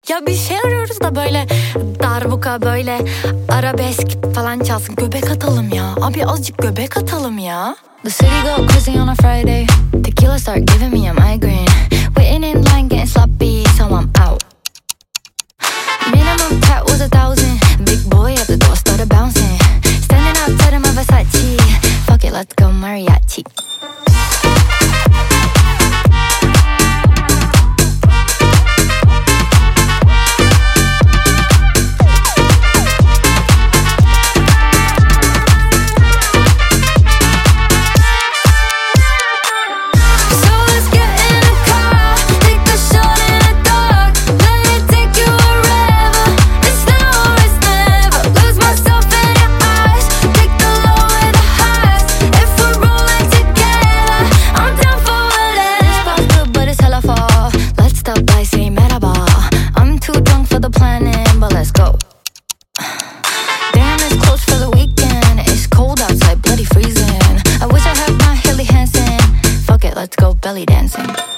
Ya bir şey arıyoruz da böyle darbuka, böyle arabesk falan çalsın. Göbek atalım ya. Abi azıcık göbek atalım ya. The city go crazy on a Friday. Tequila start giving me a migraine. Waiting in line getting sloppy, so I'm out. Minimum tat was 1,000. Big boy at the door started bouncing. Standing outside of my Versace. Fuck it, let's go mariachi. Let's go belly dancing.